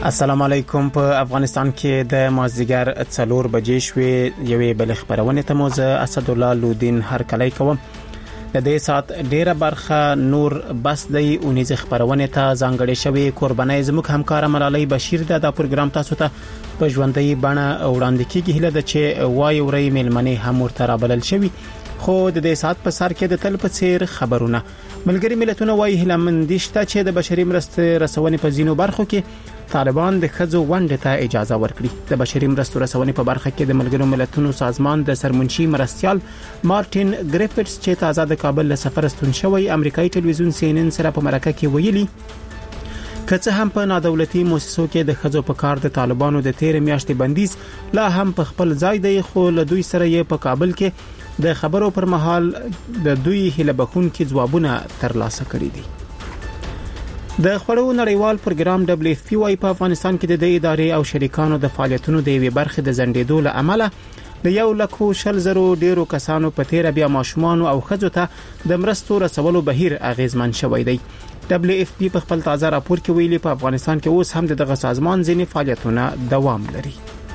السلام علیکم. په افغانستان کې د مازدیګر 4 بجې شوې یوې بل خبرونه ته موزه اسد الله لودین هر کلی کوم. د دې سات ډیره برخه نور بس د اونیز خبرونه ته ځانګړې شوې قربانای زموږ همکار ملالۍ بشیر د پروګرام تاسو ته په ژوندۍ بڼه وړاندې کیږي. هله د چې وای ورې ملمنې هم ورته رابلل شوی، خو د دې سات په سر کې د تل په څیر خبرونه ملګری ملتونه وایي هله مندشته چې د بشري مرستې رسونې په زینو برخو کې طالبان د خځو ونډه ته اجازه ورکړي. د بشري مرستو رسونې په برخه کې د ملګرو ملتونو سازمان د سرمنشي مرستيال مارټین ګریفټس چې تازه د کابل له سفر ستون شوی امریکایي ټلویزیون CNN سره په مرکه کې ویلي کڅه هم په نادولتي مؤسسو کې د خځو په کار د طالبانو د 13 میاشتې بندیز لا هم په خپل ځای دی، خو له دوی سره یې په کابل کې د خبرو پر مهال د دوی هله بخون کې ځوابونه ترلاسه کړي دي. د خړو نړیوال پروګرام WFP وايي په افغانستان کې د ادارې او شریکانو د فعالیتونو د یوې برخې د زندېدو له عمله د 1,000,000 ډیرو کسانو په تیر بیا ماشومان او خځو ته د مرستو رسولو بهیر اغیزمن شوی دی. WFP په خپل تازه راپور کې ویلي په افغانستان کې اوس هم دغه سازمان ځینې فعالیتونه دوام لري.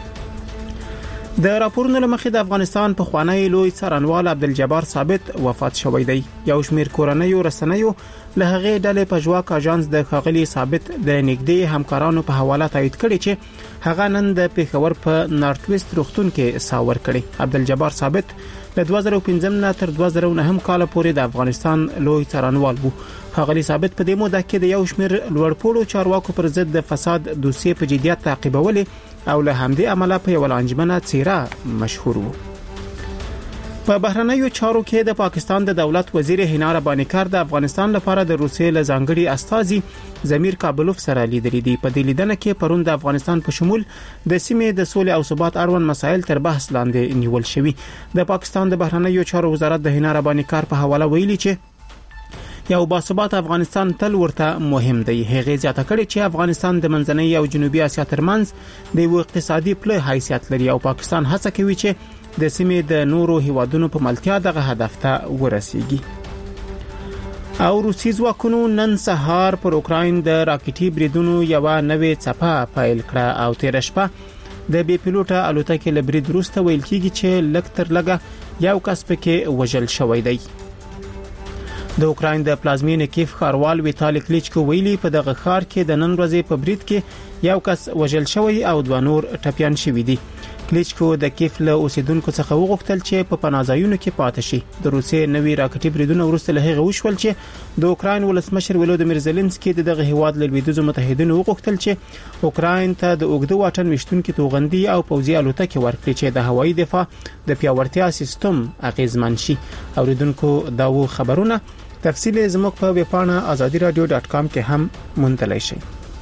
د راپورونو لمخې د افغانستان په خوانی لوی څارنوال عبدالجبار ثابت وفات شوی دی. یو شمیر کورنۍ رسنیو له هغه ډلې په جواک اژانس د خاغلی ثابت د نګدې همکارانو په حواله تایید کړي چې هغه نن د پیښور په نارت ویست روغتون کې ساور کړي. عبدالجبار ثابت د 2015 نه تر 2009 کال پورې د افغانستان لوی څارنوال وو. خاغلی ثابت په دې موده کې د یو شمیر لوړپوړو چارواکو پر ضد د فساد دوسیې په جديت تعقیبولې او له همدې عمله په یو لانجمنه څیره مشهور وو. په بهرنیو چارو کې د پاکستان د دولت وزیر حنا ربانی کار د افغانستان لپاره د روسیې له ځانګړي استازي زمیر کابلوف سره لیدلې دي. په دې لیدنه کې پرون د افغانستان په شمول د سیمې د سولې او ثبات اړوند مسایل تر بحث لاندې نیول شوي. د پاکستان د بهرنیو چارو وزارت د حنا ربانی کار په حواله ویلي چې یو باثبات افغانستان تل ورته مهم دی. هغه زیاته کړي چې افغانستان د منځنۍ او جنوبي اسیا ترمنځ د یو اقتصادي پله حیثیت لري او پاکستان هڅه کوي چې د سیمې د نورو هیوادونو په ملتیا دغه هدف ته ورسیږي. او روسي ځواکونو نن سهار پر اوکراین د راکټي بریدونو یو نوې څپه پیل کړه او تیر شپه د بي پیلوټه الوتکې له برید وروسته ویل کیږي چې لږ تر لږه یو کس پکې وژل شوی دی. د اوکراین د پلازمینې کیف ښاروال ویتالي کلیچکو ویلي په دغه ښار کې د نن ورځې په برید کې یو کس وژل شوی او 2 نور ټپيان شوي دي. کلیچکو د کیف له اوسیدونکو څخه وغوښتل چې په پناهځایونو کې پاتې شي. د روسیې نوي راکټي بریدونه وروسته له هغه وشول چې د اوکراین ولسمشر ولودیمیر زيلنسکي دغه هیواد له لویدیځو متحدینو وغوښتل چې اوکراین ته د اوږده واټن وشتونکو توغندي او پوځي الوتکې ورکړي چې د هوایي دفاع د پیاوړتیا سیستم اغیزمن شي. اوریدونکو دا و خبرونه تفصیل زموږ په ویبپاڼه azadiradio.com کې هم مونتلای شئ.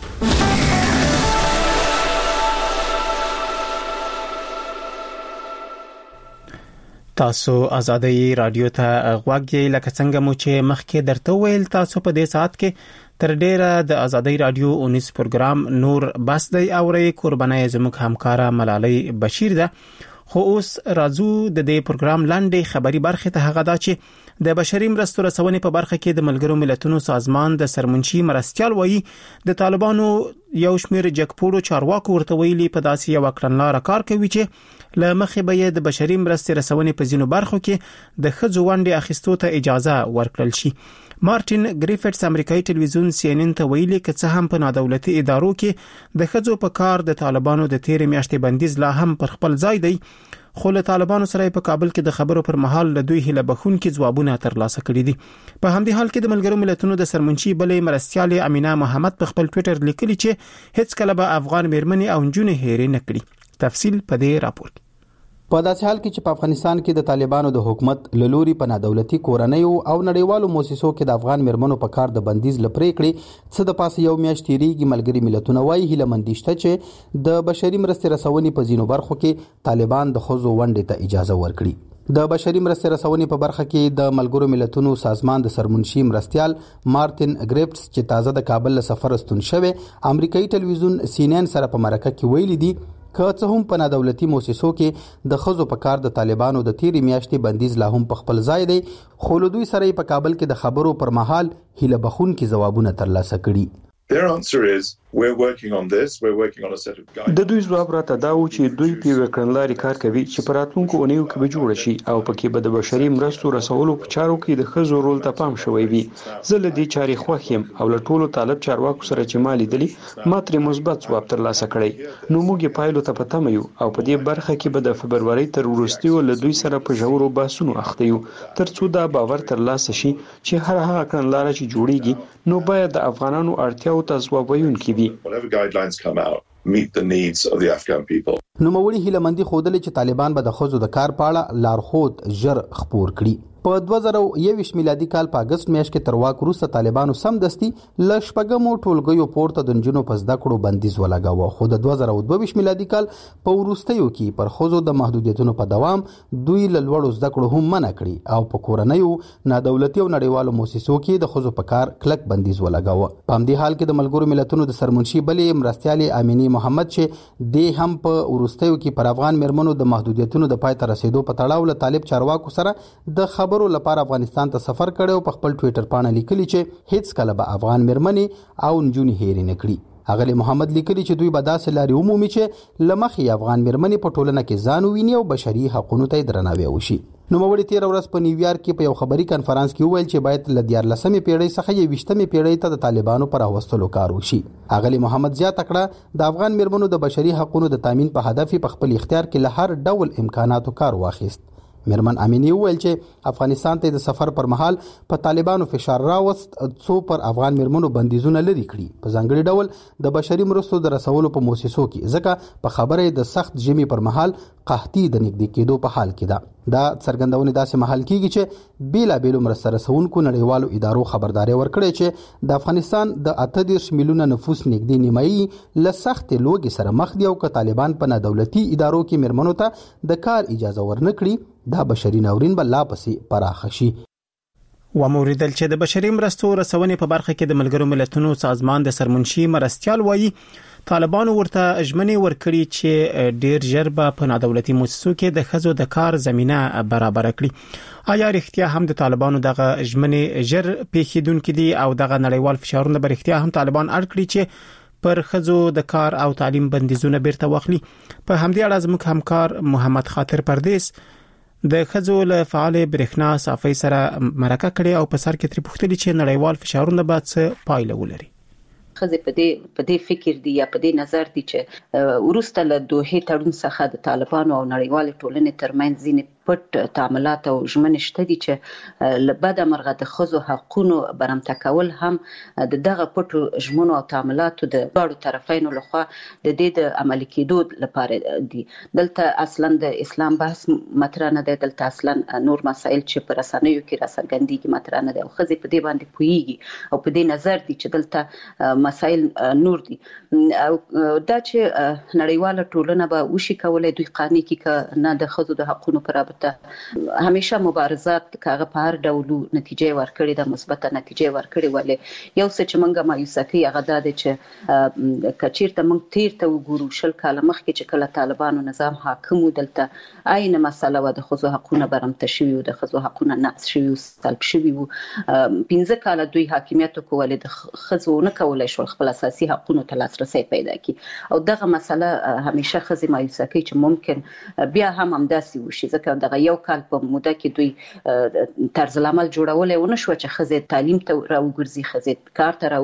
تاسو آزادی رادیو ته غوږی لکه څنګه مو چې مخکې درته ویل تاسو په دې ساعت کې تر ډیره د آزادی رادیو 19 پروګرام نور بس دی اوري قربانای زموږ همکارا ملالۍ بشیر ده. خو اوس راځو د دې پروګرام لاندې خبري برخه ته هغه دا چې د بشري مرستو رسونې په برخه کې د ملګرو ملتونو سازمان د سرمنشي مرستيال وایي د طالبانو یو شمیر جګپوړو چارواکو ورته ویلي په داسې یو کړنلاره کار کوي چې لمخې به د بشري مرستې رسونې په ځینو برخو کې د خځو ونډې اخیستو ته اجازه ورکړل شي. مارټین ګریفټس امریکایي ټلویزیون CNN ته ویلي چې څه هم په نادولتي ادارو کې د خځو په کار د طالبانو د 13 میاشتې بندیز لا هم پر خپل ځای دی، خو له طالبانو سره په کابل کې د خبرو پر مهال له دوی هله بخون کې ځوابونه ترلاسه کړي دي. په همدې حال کې د ملګرو ملتونو د سرمنشي بلې مرستيال امینه محمد په خپل ټوئیټر لیکلي چې هیڅ کله به افغان میرمنې او نجونې هېرې نه کړي. تفصیل په دې راپور. په داسې حال کې چې په افغانستان کې د طالبانو د حکومت لوري په نادولتي کورنیو او نړیوالو مؤسسو کې د افغان مرمنو په کار د بندیز لپاره کړی څه د پاسه یو میاشت تیریږي، ملګری ملتونه وايي هله مندشته چې د بشري مرستې رسونې په ځینو برخو کې طالبان د خزو ونډې ته اجازه ورکړي. د بشري مرستې رسونې په برخه کې د ملګرو ملتونو سازمان د سرمنشي مرستيال مارټین ګریفټس چې تازه د کابل له سفر ستون شوی امریکایي ټلویزیون CNN سره په مرکه کې ویلي دي که څه هم په نادولتي مؤسسو کې د خزو په کار د طالبانو د 13 میاشتې بندیز لا هم په خپل ځای دی، خو له دوی سره په کابل کې د خبرو پر مهال هله بخون کې ځوابونه ترلاسه کړي. Their answer is, we're working on this, we're working on a set of guidelines. د دوی ځواب راته دا و چې دوی په یو کړنلاري کار کوي چې په راتلونکو اونیو کې به جوړ شي او پکې به د بشري مرستو رسولو په چارو کې د ښځو رول ته پام شوی وي. زه له دې چارې خوښ یم او له ټولو طالب چارواکو سره چې ما لیدلي ما ترې مثبت ځواب ترلاسه کړی. نو موږ یې پایلو ته په تمه یو او په دې برخه کې به د فبرورۍ تر وروستیو له دوی سره په ژورو بحثونو اخته یو تر څو دا باور ترلاسه شي چې هر هغه کړنلاره چې جوړیږي نو باید د افغانانو اړتیاو ته ځواب ویونکي وي. Whatever guidelines come out meet the needs of the Afghan people. نوموړي هیلمندي خوده چې طالبان به د ښځو د کار په اړه لارښود ژر خپور کړي. په 2021 میلادي کال په اگست میاشت کې تر واک وروسته طالبانو سمدستي ل شپږمو ټولګیو پورته د نجونو په زده کړو بندیز ولګاوه، خو د 2022 میلادي کال په وروستیو کې پر ښځو د محدودیتونو په دوام دوی ل لوړو زده کړو هم منع کړي او په کورنیو نادولتي او نړیوالو مؤسسو کې د ښځو په کار کلک بندیز ولګاوه. په همدې حال کې د ملګرو ملتونو د سرمنشي بلې مرستيالي امینی محمد چې د هم په وروستیو کې پر افغان مرمنو د محدودیتونو د پای ته رسیدو په تړاو له طالب چارواکو سره د خبرو لپاره افغانستان ته سفر کړو په خپل ټوئیټر باندې لیکلي چې هیڅ کله به افغان مرمنې او نجونې هېرې نه کړي. اغلی محمد لیکلي چې دوی به داسې لارې ومومي چې لمخې افغان مرمنې په ټولنه کې ځان وویني او بشري حقوقو ته درناوی وشي. نوموړي 13 ورځ په نیویارک کې په یو خبري کانفرنس کې وویل چې باید ل 14مې پیړۍ څخه 20مې پیړۍ ته د طالبانو پر راوستلو کار وشي. اغلی محمد زیاته کړه د افغان مرمنو د بشري حقوقو د تامین په هدف په خپل اختیار کې له هر ډول امکاناتو کار واخیست. مرمن امینی وویل چې افغانستان ته د سفر پر مهال په طالبانو فشار راوست څو پر افغان مرمنو بندیزونه لري کړي په ځانګړي ډول د بشري مرستو د رسولو په موسسو کې ځکه په خبره د سخت ژمي پر مهال قحطي د نږدې کېدو په حال کې ده. دا څرګندونه داسې محل کېږي چې بیلا بیلو مرسته رسونکو نړیوالو ادارو خبرداري ورکړي چې د افغانستان د 38 میلیونه نفوس نږدې نیمایي له سخت لوګي سره مخ دي او که طالبان په نادولتي ادارو کې مرمنو ته د کار اجازه ورنکړي دا بشري ناورین به لا پسې پراخ شي. وموریدل چې د بشري مرستو رسونې په برخه کې د ملګرو ملتونو سازمان د سرمنشي مرستيال وایي طالبانو ورته ژمنې ورکړي چې ډیر ژر به په نادولتي مؤسسو کې د ښځو د کار زمينه برابر کړي. آیا رښتیا هم د طالبانو دغه ژمنې ژر پیښیدونکې دي او دغه نړیوال فشارونه به رښتیا هم طالبان اړ کړي چې پر ښځو د کار او تعلیم بندیزونه بیرته واخلي؟ په همدې اړه زموږ همکار محمد خاطر پردیس د ښځو له فعال برېښنا صافي سره مرکه کړې او په سر کې تر پوښتنې چې نړیوال فشارونه به څه پایله ولري. خزه په دې فکر دی یا په دې نظر دی چې ورسته له دوه تړون څخه د طالبانو او نړیوال ټولنې ترمنځ ځینې پټ تعاملات او ژمنې شته دي چې لبد مرغه د خزو حقوقو برمته کول هم د دغه پټو ژمنو او تعاملاتو د باړو طرفینو لخوا د دې د عملي کېدو لپاره دي. دلته اصلا د اسلام بحث مطرح نه دی، دلته اصلا نور مسائل چې پر رسنیو کې راڅرګندېږي مطرح نه دي او خزه په دې باندې پوهیږي او په دې نظر دي چې دلته مسائل نور دي او دا چې نړیواله ټولنه به وشي کولای دوی قانوني کې نه د خزو د حقوقو پر همیشه مبارزات کاغه په هر ډول نتیجه ورکړي د مثبت نتیجه ورکړي ولې یو څه چې منګه مایوسه کوي هغه دا دی چې کچیرته موږ تیر ته وګورو شل کاله مخکې چې کله طالبانو نظام حاکم دلته عین مسله و د خزو حقوقونه برمته شوی او د خزو حقوقونه نقض شوی او سلب شوی و 15 کاله دوی حاکمیت کولای د خزو نه کولای شو خپل اساسي حقوقونه ته لاسرسي پیدا کړي او دغه مسله همیشه خزي مایوسه کوي چې ممکن بیا هم همداسي وشي ځکه دغه یو کال په موده کې دوی طرز العمل جوړولای ونه شو چې خزه تعلیم ته راوګرځي خزه کار ته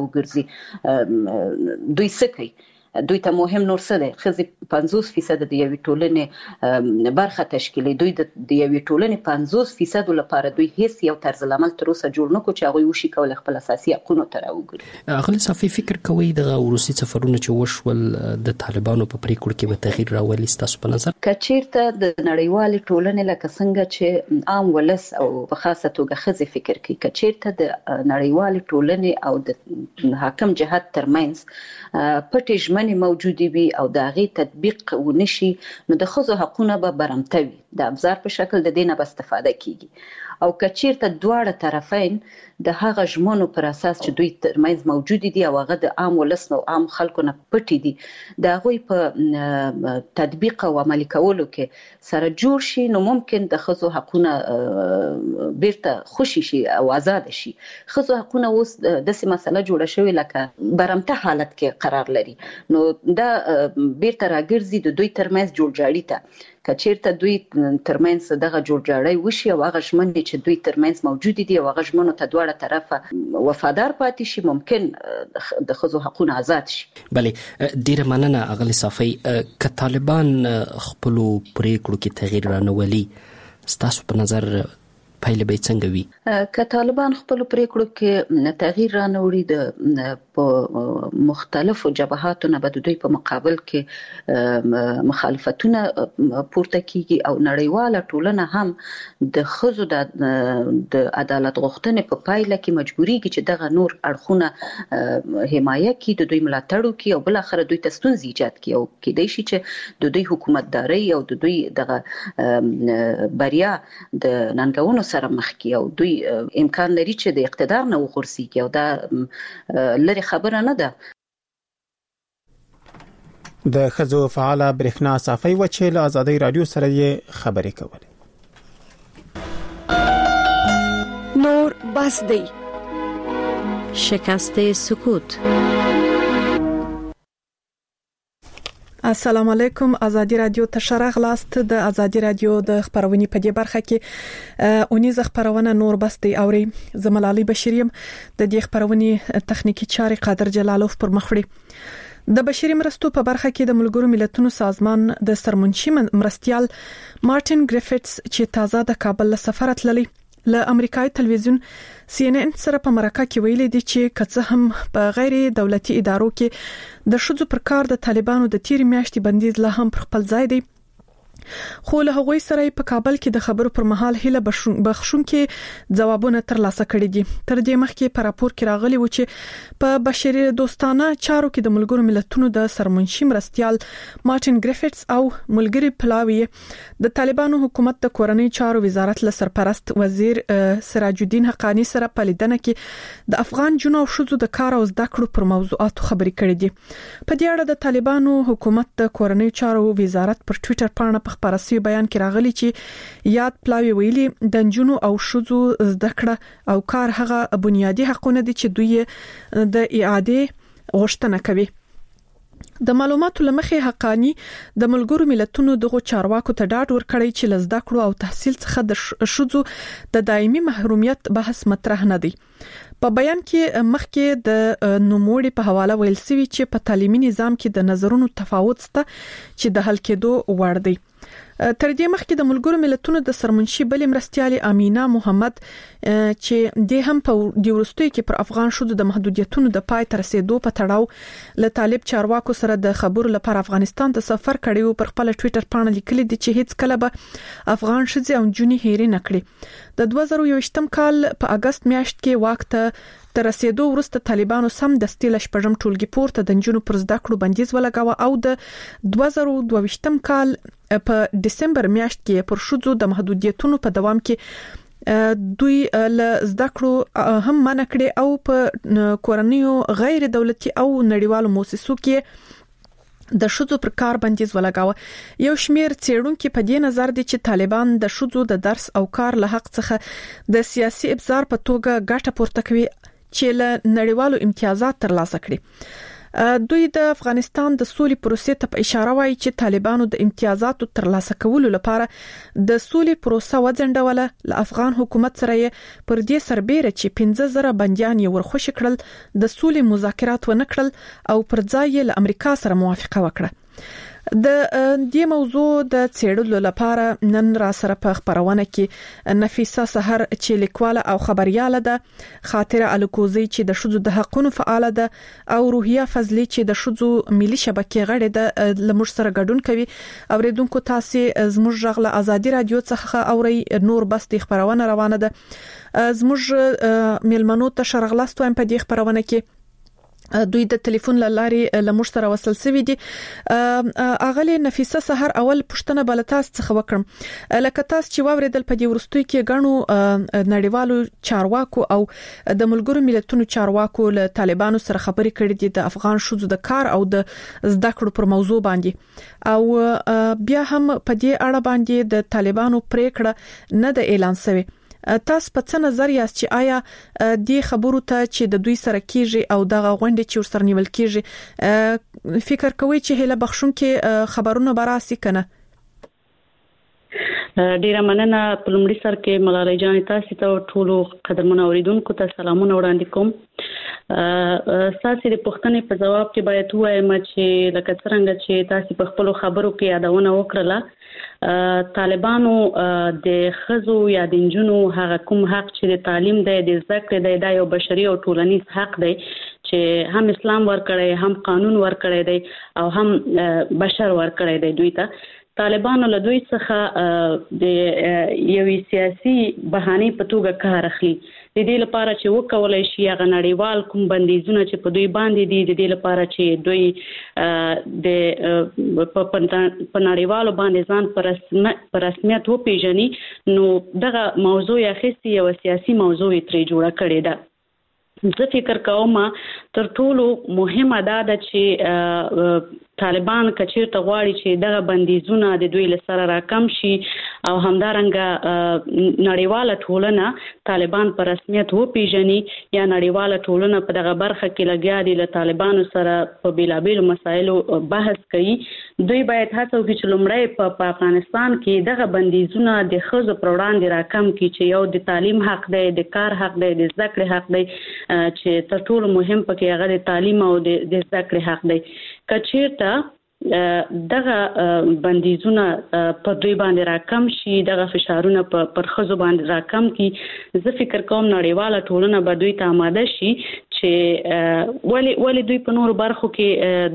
راوګرځي. دوی سکی دوی ته مهم نور څه دی خزه 50% د یوې ټولنې برخه تشکیلي دوی د یوې ټولنې 50% لپاره دوی هیڅ یو طرز العمل تر اوسه جوړ نه کو چې هغه وشي کول خپل اساسي حقوقو ته راوګرځي. اغلی صافي فکر کوي د روسي سفرونه چې وشول د طالبانو په پریکړه کې به تغییر راولي تاسو په نظر؟ کچیرته د نړیوال ټولنې لکه څنګه چې عام ولس او په خاصه توګه خزه فکر کوي کچیرته د نړیوال ټولنې او د حاکم جهات ترمنځ پټ ژمنې موجودي وي او د هغې تطبیق ونشي نو د ښځو حقونه به برمته وي د ابزار په شکل د دې نه به استفاده کیږي او کچیرته دواړه طرفین د هغه ژمنو پر اساس چې دوی ترمنځ موجود دي او هغه د عام ولس نو عام خلکو نه پټي دي دا غوي په تطبیق او عملي کولو کې سره جوړ شي نو ممکن د خزو حقونه بیرته خوشي شي او آزاد شي. خزو حقونه اوس د سیمه مسله جوړه شوې لکه برمته حالت کې قرار لري نو دا بیرته راګرځي د دوی ترمنځ جوړجاړي ته کچیرته دوی ترمنځ دغه جوړجاړي وشي او هغه ژمن دي چې دوی ترمنځ موجود دي او هغه ژمنو ته دواړه طرفه وفادار پاتې شي ممکن د خزو حقونه آزاد شي. بله ډیره مننه اغلی صافی ک طالبان خپل پریکړو کې تغییر رانولي ستاسو په نظر پایله به څنګه وي؟ که طالبان خپل پریکړو کې تغییر رانوړي د مختلفو جبهاتو نه به دوی په مقابل کې مخالفتونه پورته کیږي او نړیواله ټولنه هم د خزو د عدالت غوښتنې په پایله کې مجبوريږي چې دغه نور اړخونه حمایه کوي د دوی ملاتړ کوي او بل اخر دوی ته ستونزې ایجاد کوي او کېدای شي چې د دوی حکومتداري او د دوی دغه بریا د ننګونو سره مخ کی او دوی امکان لري چې د اقتدار نه وغورځي او دا لري خبره نه ده. د خزو فعال برېښنا صافي و چې له آزادۍ رادیو سره یې خبرې کولې. نور بس دی شکست سکوت. السلام علیکم. آزادی رادیو ته شرغ لاست. د آزادی رادیو د خبرونې په دې برخه کې اونیز خبرونه نور بس دی اوري. زملالي بشریم د دې خبرونې تخنیکی چارې قادر جلالوف پر مخ وړي. د بشري مرستو په برخه کې د ملګرو ملتونو سازمان د سرمنشي مرستيال مارټین ګریفټس چې تازه د کابل له سفر تللی له امریکایي تلویزیون CNN سره په مرکه کې ویلي دي چې کڅه هم په غیر دولتي ادارو کې د شذو پر کار د طالبانو د تیر میاشتې بندیز له هم پر خپل ځای دی خو له هغوی سره په کابل کې د خبرو پر مهال هله بخښون کې ځوابونه ترلاسه کړي دي. تر دې مخکې په راپور کې راغلي و چې په بشري دوستانه چارو کې د ملګرو ملتونو د سرمنشي مرستيال مارټین ګریفټس او ملګری پلاوی د طالبانو حکومت د کورنۍ چارو وزارت له سرپرست وزیر سراج الدین حقانی سره په لیدنه کې د افغان جنو او شذو د کار او زده کړو پر موضوعاتو خبرې کړې دي. په دې اړه د طالبانو حکومت د کورنۍ چارو وزارت پر ټوئیټر باندې په خبرسي بیان کې راغلي چې یاد پلاوی ویلي د جنو او شذو زده کړه او کار هغه بنیادی حقونه دي چې دوی د اعاده غوښتنه کوي. د معلوماتو لمخې حقانی د ملګرو ملتونو دغه چارواکو ته ډاډ ورکړی چې لزده کړو او تحصیل څخه د شذو د دایمي محرومیت بحث مطرح نه دی. په بیان کې مخکې د نوموړي په حواله ویل سوي چې په تعلیمي نظام کې د نظرونو تفاوت شته چې د حل کېدو وړ دی. تر دې مخکې د ملګرو ملتونو د سرمنشي بل مرستيالي امینه محمد چې د هم په دیورستوي کې پر افغان شذو د محدودیتونو د پای تر رسیدو په تړاو له طالب چارواکو سره د خبرو لپاره افغانستان ته سفر کړی او پر خپل ټوئیټر باندې لیکلي دي چې هیڅ کله به افغان شذې او جونی هېري نکړي. د 2021 کال په اگست میاشت کې وخت تر رسیدو وروسته طالبانو سم د ستیل شپږم ټولګي پورته د جنونو پر زده کړو بندیز ولګاوه او د 2022 کال په دسمبر میاشت کې پر شذو د محدودیتونو په دوام کې دوی له زده کړو هم منع کړي او په کورنیو غیر دولتي او نړیوالو مؤسسو کې د شذو پر کار بندیز ولګاوه. یو شمیر څېړونکو په دې نظر دي چې طالبان د شذو د درس او کار له حق څخه د سیاسي ابزار په توګه ګټه پورته کوي چې له نړیوالو امتیازات ترلاسه کړي. دوی د افغانستان د سولې پروسې ته په اشاره وایي چې طالبانو د امتیازاتو ترلاسه کولو لپاره د سولې پروسه وځنډوله. له افغان حکومت سره یې پر دې سربېره چې 15,000 بنديان یې ورخوشي کړل د سولې مذاکرات ونه کړل او پر ځای یې له امریکا سره موافقه وکړه. د دې موضوع د څېړلو لپاره نن را سره په خبرونه کې نفیسه سحر چې لیکواله او خبرياله ده، خاطره الکوزي چې د شذو د حقونو فعاله ده او روحیه فضلی چې د شذو ملي شبکې غړي ده لمر سره ګډون کوي. اوریدونکو تاسو زموږ غږ له آزادي رادیو څخه اوري. نور بس د خبرونه روانه ده. زموږ ملمنو ته شرغلاست وایم په دې خبرونه کې دوی د ټلیفون لارې لمر سره وصل سوي دي. اغلی نفیسه سحر اول پښتنه بلتاس څخه وکړم لکه تاسو چې واوریدل په دې ورستوي کې غنو نړیوالو چارواکو او د ملګرو ملتونو چارواکو له طالبانو سره خبرې کړې دي د افغان شوزو د کار او د زده کړو پر موضوع باندې او بیا هم په دې اړه باندې د طالبانو پریکړه نه د اعلان شوی. تاسو په څه نظر یاست چې آیا دې خبرو ته چې د دوی سره کیږي او دغه غونډه چې ورسره نیول کیږي فکر کوئ چې هله بخښون کې خبرونه براسي کنه؟ ډیره مننه. په لومړي سر کې ملالۍ جان تاسو ته ټولو قدرمن اوریدونکو ته سلامونه وړاندې کوم. تاسو د پوښتنې په جواب کې باید وایم چې لکه څنګه چې تاسو په خپل خبرو کې یادونه وکړه طالبانو د خزو یا د جنونو هغه کوم حق چې د تعلیم دی د زده کړې دی یو بشري او ټولنیز حق دی چې هم اسلام ورکړی هم قانون ورکړی دی او هم بشر ورکړی دی. دوی ته طالبانو له دوی څخه د یوې سیاسي بهانې په توګه کار اخلي د دې لپاره چې وکولای شي هغه نړیوال کوم بندیزونه چې په دوی باندې دي د دې لپاره چې دوی د په نړیوالو باندې ځان پر رسمیت وپیژني نو دغه موضوع یې اخیستې یو سیاسي موضوع ترې جوړه کړې ده. زه فکر کوم تر ټولو مهمه ده چې طالبان کچیرته غواړي چې دغه بندیزونه د دوی لسره راکم شي او همدارنګه نړیواله ټولنه طالبان په رسمیت وپیژني یا نړیواله ټولنه په دغه برخه کې لګیا دي له طالبانو سره په بیلابیلو مسایلو بحث کوي. دوی باید هڅه وکړي چې لومړی په افغانستان کې دغه بندیزونه د ښځو پر وړاندې راکم کړي چې یو د تعلیم حق دی د کار حق دی د زده کړې حق دی چې تر ټولو مهم پکې هغه د تعلیم او د زده کړې حق دی. کچیرته دغه بندیزونه په دوی باندې راکم شي دغه فشارونه پر ښځو باندې راکم کی زه فکر کوم نړیواله ټولنه به دوی ته آماده شي چې ولی دوی په نورو برخو کې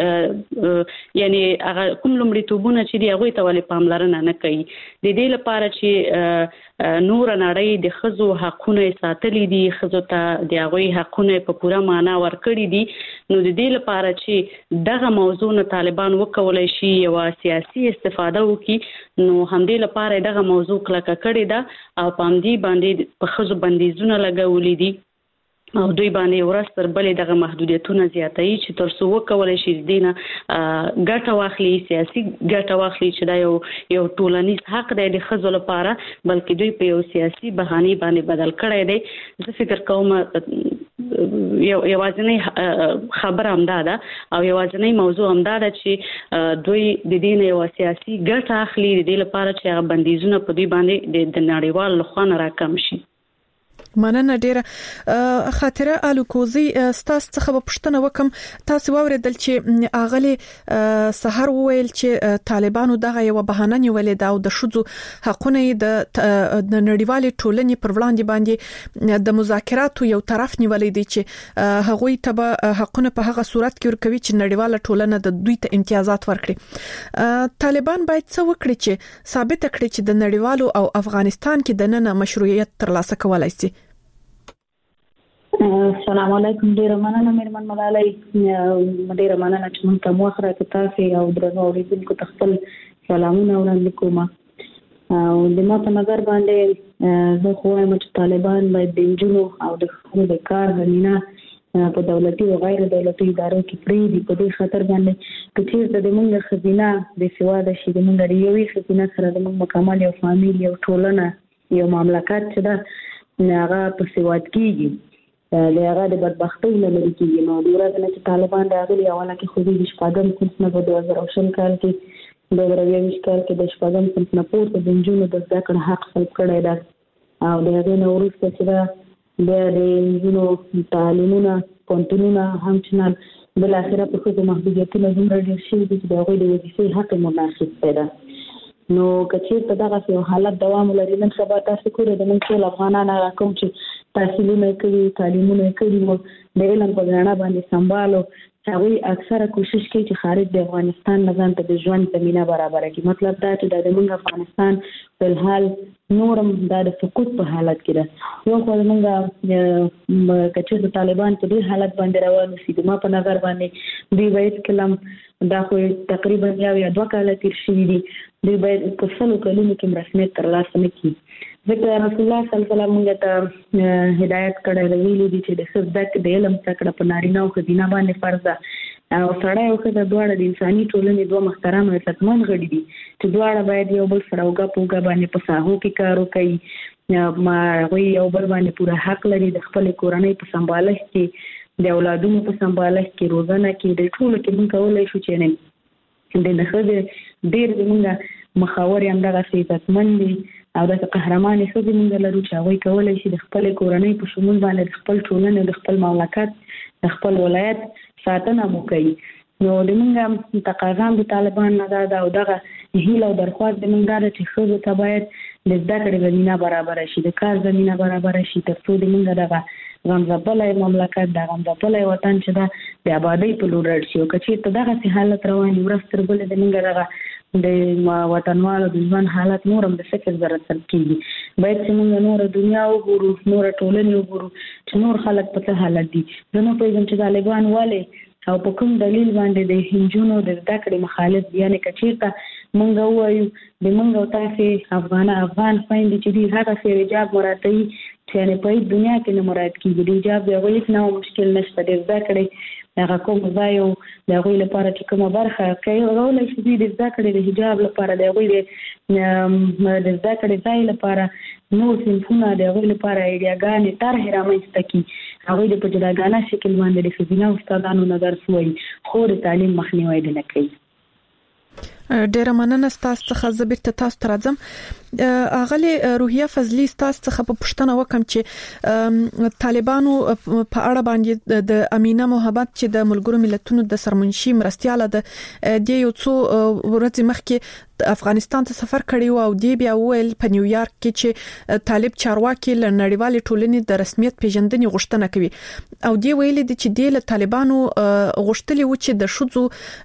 دوی یعنی هغه کوم لومړیتوبونه چې دی هغه ته ولی پاملرنه نه کوي د دې لپاره چې نور نړۍ د ښځو حقونه ساتلي دي ښځو ته د هغه حقونه په پوره معنا ورکړي دي نو د دې لپاره چې دغه موضوع نه طالبان وکولای شي یو سیاسي استفاده وکړي نو همدې لپاره دغه موضوع کلکه کړې ده او پام دې باندې په ښځو بندیزونه لګولې دي او دوی باندې ورستر بلې دغه محدودیتونه زیاتوي چې تر څو وکولای شي دینه ګټه واخلي سیاسي ګټه واخلي چې دا یو ټولنیز حق دی د ښځو لپاره بلکې دوی په یو سیاسي بهانې باندې بدل کړی دی. زه فکر کوم یوازینی خبر همدا ده او یوازینی موضوع همدا ده چې دوی د دې نه یو سیاسي ګټه اخلي د دې لپاره چې هغه بندیزونه په دوی باندې د نړیوال لخوا نه راکم شي. مننه ډیره. خاطره الوکوزي ستاسو څخه پوښتنه وکم تاسو واوریدل چې اغلی سحر وویل چې طالبانو دغه یو بهانه نیولې ده او د شذو حقونه د نړیوالې ټولنې پر وړاندې باندې د مذاکراتو یو طرف نیولې دي چې هغوی ته حقونه په هغه صورت کې ورکوي چې نړیواله ټولنه د دوی ته امتیازات ورکړي. طالبان باید څه وکړي چې ثابت کړي چې د نړیوالو او افغانستان کې د نن مشروعیت ترلاسه کولای شي؟ السلام علیکم. ډیره مننه میرمن ملالۍ ډیره مننه چې موږ ته موخه راکړه تاسو او درنو اوریدونکو ته خپل سلامونه وړاندې کوم او د ما په نظر باندې زه خو وایم چې طالبان باید د جنونو او د خپل د کار غنینا په دولتي او غیر دولتي ادارو کې پریدي په دې خاطر باندې چې د موږ خزینه د سواد شي د موږ یوې خزینه سره د موږ مکمل یو فامیل یو ټولنه یو مملکت چې دا هغه په سواد کېږي لهغه د بدبختۍ نه لري کېږي. نو د ورځې نه چې طالبان راغلي اوله کې خو د شپږم صنف نه په 2020 کال کې 2020 کال کې د شپږم صنف نه پورته د نجونو د زده کړې حق سلب کړی ده او د هغې نه وروسته چې دا بیا د نجونو تعلیمونه پوهنتونونه همچنان بالاخره په ښځو محدودیتونه دومره ډېر شوي دي چې د هغوی د وظیفې حق یې منعکس ده. نو که چېرته دغسې یو حالت دوام ولري نن سبا تاسو ګورئ د نن ټول افغانان هغه کوم چې تحصیلونه یې کړي تعلیمونه یې کړي وو د علم په ګاڼه باندې سمبالو هغوی اکثره کوشش کوي چې خارج د افغانستان نه ځان ته د ژوند زمینه برابره کړي. مطلب دا چې د موږ افغانستان په الحال نورم د سقوط په حالت کې ده. یو خو موږ کچې د طالبان په دې حالت باندې روان شي د ما په نظر باندې دی وایي کلم دا خو تقریبا یا 2 کال تیر شي دي دی باید په څلو کلونو کې رسمیت ترلاسه نکړي. ځکه رسول الله صلی الله علیه وسلم موږ ته هدایت کړی ویلي دي چې د سبق د علم څخه په نارینه او ښځینه باندې فرض ده او سړی او ښځه دواړه د انساني ټولنې دوه محترم او عزتمن غړي دي چې دواړه باید یو بل سره وګا باندې په ساحو کې کار وکړي. ما هغوی یو بل باندې پوره حق لري د خپل کورنۍ په سمبالښت کې د اولادونو په سمبالښت کې روزنه کې د ټولو کې موږ کولای شو چې نه د ښځې ډېر زموږ مخاورې همدغه عزتمن دي او د قهرمانې ښځې موږ لرو چې هغوی کولی شي د خپل کورنۍ په شمول باندې د خپل ټولنې د خپل مملکت د خپل ولایت ساتنه وکړي. نو د موږ تقاضا د طالبان نه ده او دغه هیله او درخواست د موږ ده چې ښځو ته باید د زده کړې زمینه برابره شي، د کار زمینه برابره شي، تر څو د موږ دغه غمځپلی مملکت د غمځپلی وطن چې ده د آبادۍ په لور رډ شي. او که چېرته دغسې حالت روان وي ورځ تر بلې د موږ دغه د وطنوالو د ژوند حالت نور هم د فکر ضرر سره کېږي. باید چې موږ نوره دنیا وګورو، نوره ټولنې وګورو چې نور خلک په څه حالت دي. زه نه پوهېږم چې طالبان ولې او په کوم دلیل باندې د نجونو د زده کړې مخالف دي. یعنې که چېرته موږ ووایو د موږ او تاسې افغان خویندې چې دي هغسې حجاب مراعتوي چې یعنې په هېڅ دنیا کې نه مراعت کېږي. د حجاب د هغوی هېڅ نوع مشکل نشته. د زده کړې هغه کوم ځای او د هغوی لپاره چې کومه برخه کولی شي دوی د زده کړې د حجاب لپاره د هغوی د زده کړې ځای لپاره نور صنفونه د هغوی لپاره ایډیاګانې طرحې رامنځته کړي. هغوی د په جداګانه شکل باندې د ښځینه استادانو نه درس وایي خو د تعلیم مخنیوی د نه کوي. ډیره مننه ستاسو څخه. زه بیرته تاسو ته راځم. اغلی روحیه فضلی ستاسو څخه په پوښتنه وکم چې طالبانو په اړه باندې د امینه محبت چې د ملګرو ملتونو د سرمنشي مرستياله د یو څو ورځې مخکې افغانستان ته سفر کړی او دی بیا ویل په نیویارک کې چې طالب چارواکي له نړیوال ټولنې د رسمیت پیژندنې غوښتنه کوي او دی ویل دي چې د طالبانو غوښتلي و چې د شذو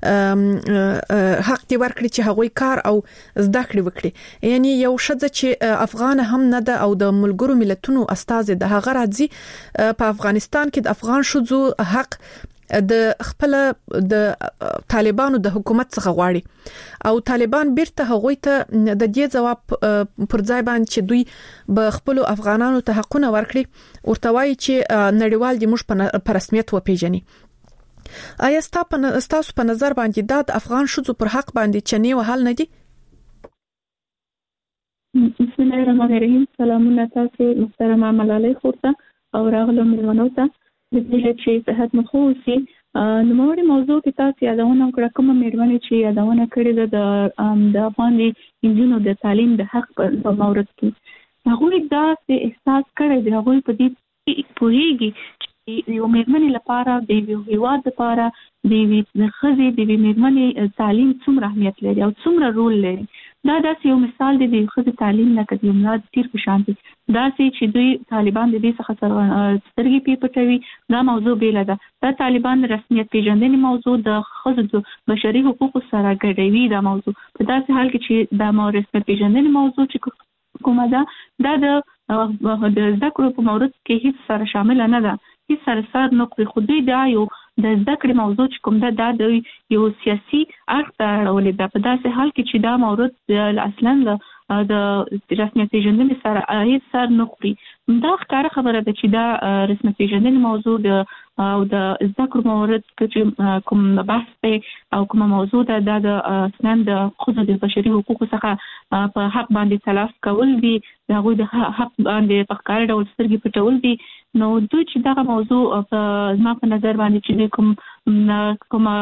حق دی ورکړي چې هغوی کار او زده کړې وکړي. یعنی یو شذ چې افغان هم نه ده او د ملګرو ملتونو استازي د هغه راځي په افغانستان کې د افغان شذو حق د خپل د طالبانو د حکومت څخه غواړي او طالبان بیرته هغوی ته د دې جواب پر ځای باندې چې دوی به خپل افغانانو ته حقونه ورکړي ورته وایي چې نړیوال د موږ په رسمیت وپیژني. آیا تاسو په نظر باندې د افغان شذو پر حق باندې چنې وهل نه دي؟ بسم الله الرحمن الرحیم. سلامونه تاسو محترمه ملالۍ خورته او راغلو مېلمنو ته. د دې چې صحت مو خو سي نو موري موضوع کې تاسو یادونه کړه کومه مېرمنې چې یادونه کړې ده د افغان انجونو د تعلیم د حق په مورد کې هغوی دا احساس کړی دی هغوی په دې پوهیږي چې یو مېرمنې لپاره د یو هیواد لپاره د ښځې د مېرمنې تعلیم څومره اهمیت لري او څومره رول لري. دا داسې یو مثال دی د ښځې تعلیم نه کړي یو ملاد تیر په شان دي داسې چې دوی طالبان د دې څخه سترګې پټوي. دا موضوع بیله ده. دا طالبان رسمیت پیژندنې موضوع د ښځو د بشري حقوقو سره ګډوي. دا موضوع په داسې حال کې چې دا رسمیت پیژندنې موضوع چې کومه ده دا د زده کړو په مورد کې هیڅ سره شامل نه ده، هیڅ سره نه کوي. خو دوی دا یو د زده کړې موضوع چې کوم ده دا د یو سیاسي اړخ ته اړولې ده په داسې حال کې چې دا مورد اصلا د رسمیت پیژندنې سره هیڅ سر نه خوري. دا ښکاره خبره ده چې دا رسمیت پیژندنې موضوع او د زده کړو مورد چې کوم بحث دی او کومه موضوع ده دا د اصلا د ښځو د بشري حقوقو څخه په حق باندې تلف کول دي، د هغوی د حق باندې په ښکاره ډول سترګې پټول دي. نو دوی چې دغه موضوع زما په نظر باندې چې کومه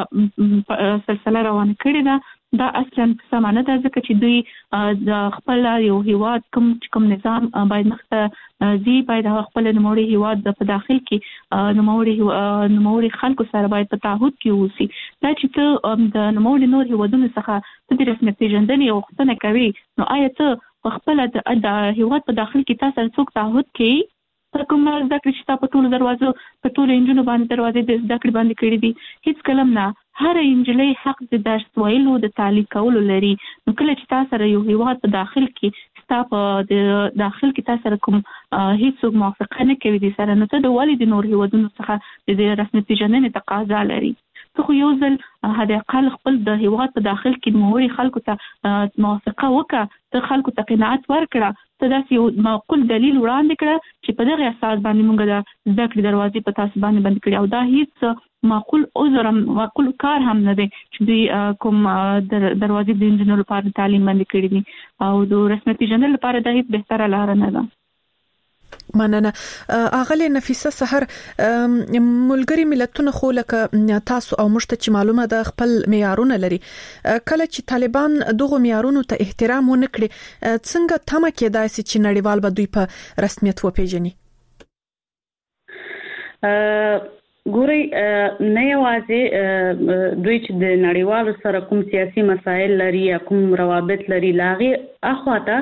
سلسله روانه کړې ده دا اصلا سمه نه ده، ځکه چې دوی د خپل یو هیواد کوم نظام باید مخته ځي، باید خپل نوموړي هیواد په داخل کې نوموړي خلکو سره باید په تعهد کې اوسي. دا چې ته د نوموړي نور هیوادونو څخه ته د رسمیت پیژندنې غوښتنه کوي، نو آیا ته په خپل د هیواد په داخل کې تاسو سره څوک تعهد کوي؟ په کومه زده کړې چې تا په ټولو دروازو په ټولو انجونو باندې دروازې د زده کړې باندې کړې دي؟ هیڅ کلم نه. هر انجلۍ حق د درس ویلو د تعلیم کولو لري. نو کله چې تاسو سره یو هیواد په داخل کې تا په داخل کې تاسو سره کوم هیڅ موافقه نه کوي د سره نو ته د والد نور هیوادونو څخه د رسمي پیژندنې تقاضا لري. خو یو ځل هدا اقل خپل د هیواد په داخل کې نوري خلکو ته موافقه وکړه ته خلکو ته قناعت ورکړه ته داسې یو معقول دلیل وړاندې کړه چې په دغه اساس باندې موږ د زده کړې دروازې په تاسو باندې بند کړې او دا هیڅ معقول عذر معقول کار هم نه دی چې دوی کوم دروازې د انجینر لپاره تعلیم باندې کړې دي او د رسمي پیژندنې لپاره دا هیڅ بهتره لار نه ده. مننه. اغلی نفیسه سحر ملګری ملتونه خو لکه تاسو او مشته چې معلومه ده خپل معیارونه لري کله چې طالبان دغه معیارونو ته احترام ونه کړي څنګه تمه کېدای شي چې نړیوال به دوی په رسمیت وپیژني؟ ګوري نه یوازې دوی چې د نړیوالو سره کوم سیاسي مسایل لري یا کوم روابط لري لاغي اخواته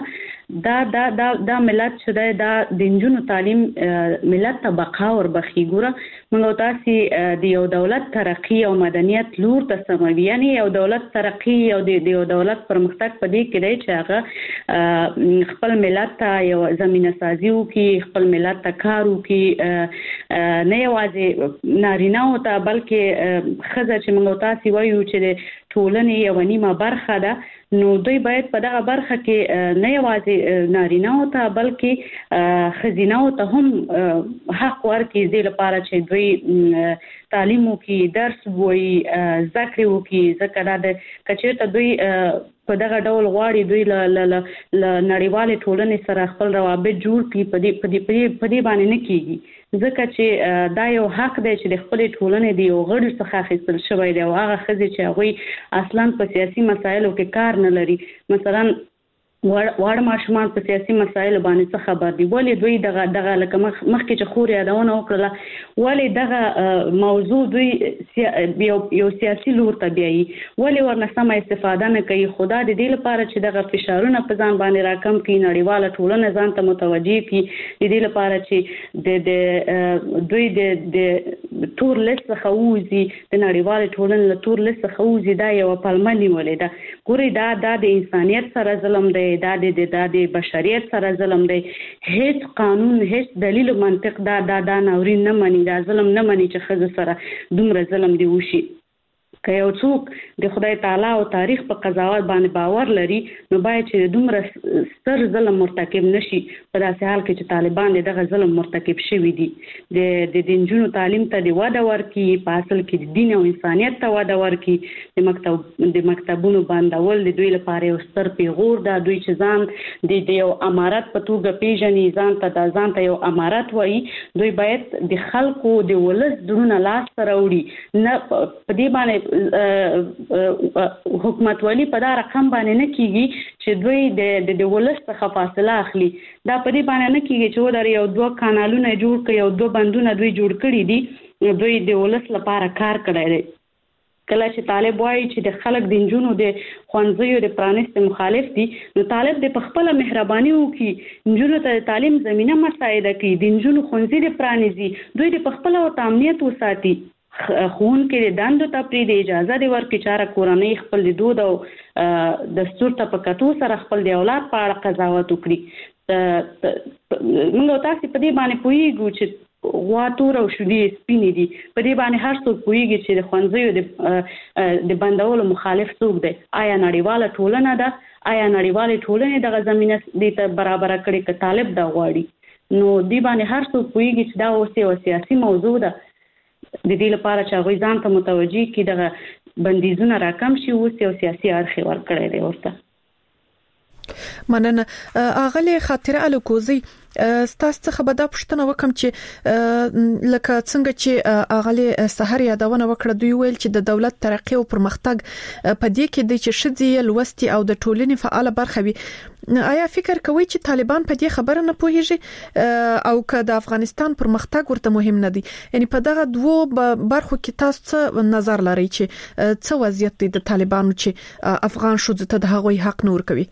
دا ملت چې دا د انجونو تعلیم ملت ته بقا ور بخي. ګوره موږ تاسو د یو دولت ترقی او مدنیت لور ته سموي یعنی یو دولت ترقی او د یو دولت پرمختګ په دې کې دی چې هغه خپل ملت ته یو زمينه سازي وکي خپل ملت ته کار وکي نه یوازې نارینه او ته بلکې خزه چې موږ تاسو وایو چې ټولنې یو نیمه برخه ده نو دوی باید په دغه برخه کې نه یوازې نارینه او ته بلکې خزینه او ته هم حق ورکړي د لپاره چې دوی تعلیم وکي درس وایي ذکر وکي ځکه دا د کچېرته دوی په دغه ډول غواړي دوی ل نړیوال ټولنې سره خپل روابط جوړ کړي په دې باندې نه کیږي ځکه چې دا یو حق دی چې د خپل ټولنې دی یو غړي څخه اخیستل شوی دی او هغه خزي چې هغه اصلا په سیاسي مسایلو کې کار نه لري مثلا واړه ماشومان په سیاسي مسایلو باندې څه خبر دي ولې دوی دغه لکه مخکې چې خوري یادونه وکړه ولې دغه موضوع دوی یو سیاسي لور ته بیایي ولې ورنه سمه استفاده نه کوي خدا د دې لپاره چې دغه فشارونه په ځان باندې راکم کړي نړیواله ټولنه ځان ته متوجي کړي د دې لپاره چې دوی د تور لیست څخه ووځي د نړیواله ټولنې له تور لیست څخه ووځي دا یو پلمه نیولې ده ګوري دا د انسانیت سره ظلم دی دا د بشریت سره ظلم دی هیڅ قانون هیڅ دلیل او منطق دا ناورین نه مني دا ظلم نه مني چې خزه سره دومره ظلم دی وشي که یو څوک د خدای تعالی او تاریخ په قضاوت باندې باور لري نو باید چې دومره ستر ظلم مرتکب نشي په داسې حال کې چې طالبان دغه ظلم مرتکب شوي دي د انجونو تعلیم ته د وده ورکړي په اصل کې د دین او انسانیت ته وده ورکړي د مکتبونو بندول د دوی لپاره یو ستر پیغور ده دوی چې ځان د یو امارت په توګه پیژني ځان ته یو امارت وایي دوی باید د خلکو د ولس درونه لاس سره وړي نه په دې باندې حکومت والی په دا رقم باندې نه کیږي چې دوی د ولس څخه فاصله اخلي دا په دې باندې نه کیږي چې ودر یو دوه کانالونه جوړ کړي او دوه بندونه دوی جوړ کړي دي دوی د ولس لپاره کار کړی دی کله چې طالب وایي چې د خلک د انجونو د خوانځيو د پرانست مخالف دي نو طالب د خپل مهرباني وکي انجونو ته تعلیم زمينه مساعده کوي د انجونو خوانځي د پرانیزي دوی د خپل او امنیت وساتي خون کې د دندو تپری د اجازه دی ورکړي چې کورنۍ خپل د دود او دستور ته په کتو سره خپل د اولاد په اړه قضاوت وکړي موږ تاسو په دې باندې پوهیږو چې واتور او شودي سپینې دي په دې باندې هر څوک پوهیږي چې د خوانځيو د بندولو مخالف څوک دی آیا نړیواله ټولنه ده آیا نړیواله ټولنه دغه زمينه د ته برابر کړي ک طالب دا غواړي نو دې باندې هر څوک پوهیږي چې دا اوسه سیاسي موضوع ده د دې لپاره چې هغه ځان ته متوجي کی دغه بندیزونه راکم شي او سیاسي اړخ ورکړي دی ورته. مننه. اغلی خاطره الکوزي ستاسو څخه به دا پوښتنه وکم چې لکه څنګه چې اغلی سحر یادونه وکړه دوی ویل چې د دولت ترقی او پرمختګ په دې کې د چې شذي لوستي او د ټولنې فعال برخه وي آیا فکر کوي چې طالبان په دې خبره نه پوهیږي او که د افغانستان پرمختګ ورته مهم نه دي یعنی په دغه دوه برخو کې تاسو څه نظر لرئ چې څه وضعیت دی د طالبانو چې افغان شوځ ته د هغوی حق نور کوي؟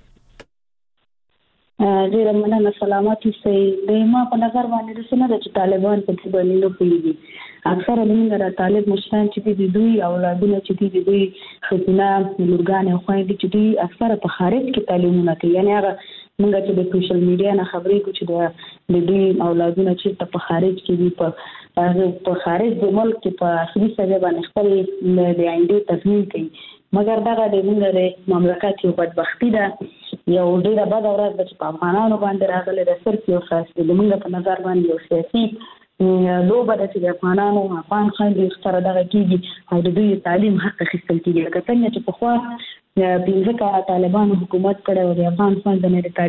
ډیر مننه سلامات اوسئ د ما په نظر باندې د سینه د طالبان په څیر باندې نو پیږي اکثره موږ د طالب مشران چې دي دوی اولادونه چې دي دوی خزینه لورګان خو دي چې دوی اکثره په خارج کې تعلیمونه کوي یعنی هغه موږ چې د سوشل میډیا نه خبرې کوو چې د دوی اولادونه چې په خارج کې دي په خارج د ملک کې په اصلي سبب باندې خپل د آینده تضمین کوي مګر دغه د موږ د مملکت یو بدبختی ده یو ډیره بد ورځ ده چې په افغانانو باندې راغله د صرف یو خاص د موږ په نظر باندې یو سیاسي لوبه ده چې د افغانانو افغان خلک سره دغه کیږي او د دوی تعلیم حق اخیستل کیږي لکه څنګه چې په خوا 15 کاله طالبانو حکومت کړی او د افغان فند نه